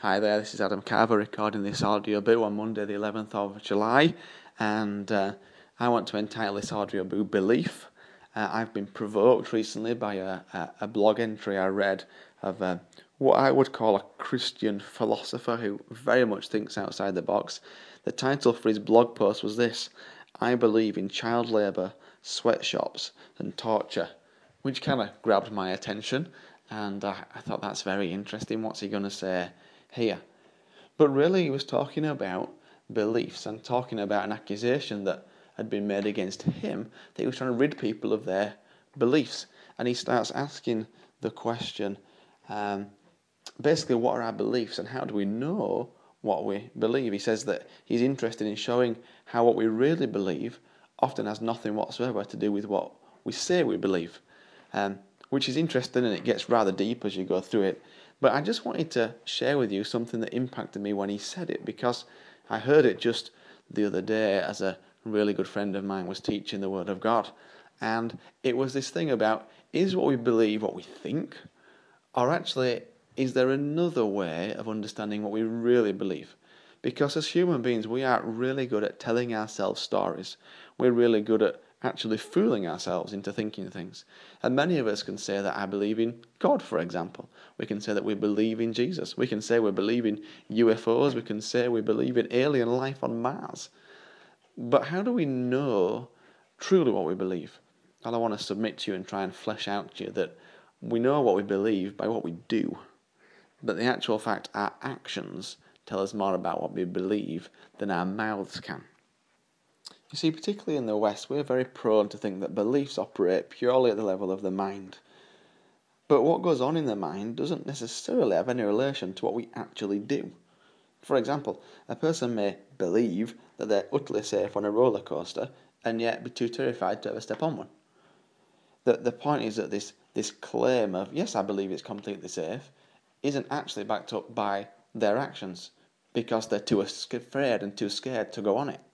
Hi there, this is Adam Carver recording this audio book on Monday the 11th of July, and I want to entitle this audio book Belief. I've been provoked recently by a blog entry I read of what I would call a Christian philosopher who very much thinks outside the box. The title for his blog post was this: I believe in child labour, sweatshops and torture, which kind of grabbed my attention, and I thought that's very interesting. What's he going to say here? But really he was talking about beliefs and talking about an accusation that had been made against him, that he was trying to rid people of their beliefs. And he starts asking the question, basically, what are our beliefs and how do we know what we believe? He says that he's interested in showing how what we really believe often has nothing whatsoever to do with what we say we believe, which is interesting, and it gets rather deep as you go through it. But I just wanted to share with you something that impacted me when he said it, because I heard it just the other day as a really good friend of mine was teaching the Word of God. And it was this thing about, is what we believe what we think? Or actually, is there another way of understanding what we really believe? Because as human beings, we are really good at telling ourselves stories. We're really good at actually fooling ourselves into thinking things. And many of us can say that I believe in God, for example. We can say that we believe in Jesus. We can say we believe in UFOs. We can say we believe in alien life on Mars. But how do we know truly what we believe? And I want to submit to you and try and flesh out to you that we know what we believe by what we do. But the actual fact, our actions tell us more about what we believe than our mouths can. You see, particularly in the West, we're very prone to think that beliefs operate purely at the level of the mind. But what goes on in the mind doesn't necessarily have any relation to what we actually do. For example, a person may believe that they're utterly safe on a roller coaster and yet be too terrified to ever step on one. The point is that this claim of, yes, I believe it's completely safe, isn't actually backed up by their actions because they're too afraid and too scared to go on it.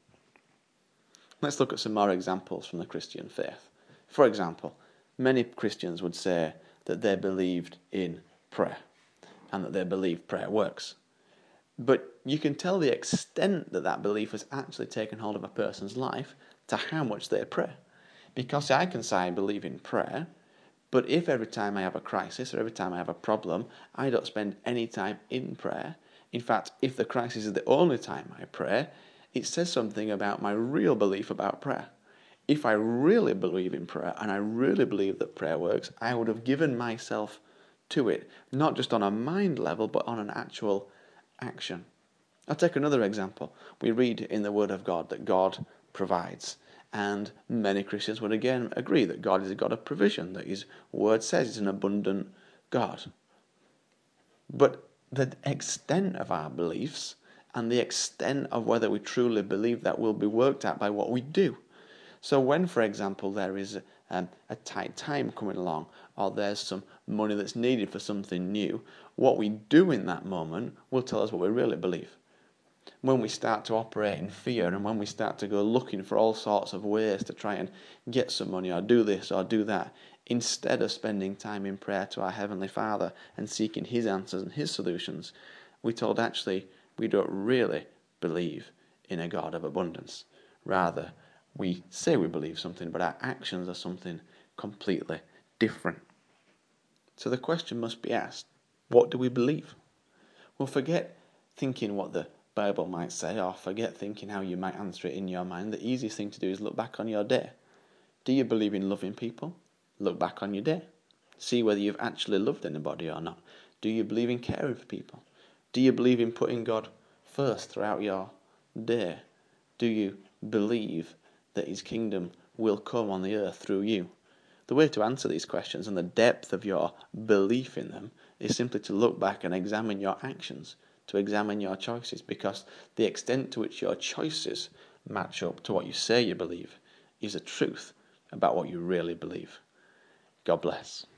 Let's look at some more examples from the Christian faith. For example, many Christians would say that they believed in prayer and that they believe prayer works. But you can tell the extent that that belief has actually taken hold of a person's life to how much they pray. Because I can say I believe in prayer, but if every time I have a crisis or every time I have a problem, I don't spend any time in prayer, in fact, if the crisis is the only time I pray, it says something about my real belief about prayer. If I really believe in prayer and I really believe that prayer works, I would have given myself to it, not just on a mind level, but on an actual action. I'll take another example. We read in the Word of God that God provides. And many Christians would again agree that God is a God of provision, that His Word says He's an abundant God. But the extent of our beliefs and the extent of whether we truly believe that will be worked out by what we do. So when, for example, there is a tight time coming along, or there's some money that's needed for something new, what we do in that moment will tell us what we really believe. When we start to operate in fear and when we start to go looking for all sorts of ways to try and get some money or do this or do that, instead of spending time in prayer to our Heavenly Father and seeking His answers and His solutions, we're told actually we don't really believe in a God of abundance. Rather, we say we believe something, but our actions are something completely different. So the question must be asked, what do we believe? Well, forget thinking what the Bible might say, or forget thinking how you might answer it in your mind. The easiest thing to do is look back on your day. Do you believe in loving people? Look back on your day. See whether you've actually loved anybody or not. Do you believe in caring for people? Do you believe in putting God first throughout your day? Do you believe that His kingdom will come on the earth through you? The way to answer these questions and the depth of your belief in them is simply to look back and examine your actions, to examine your choices, because the extent to which your choices match up to what you say you believe is a truth about what you really believe. God bless.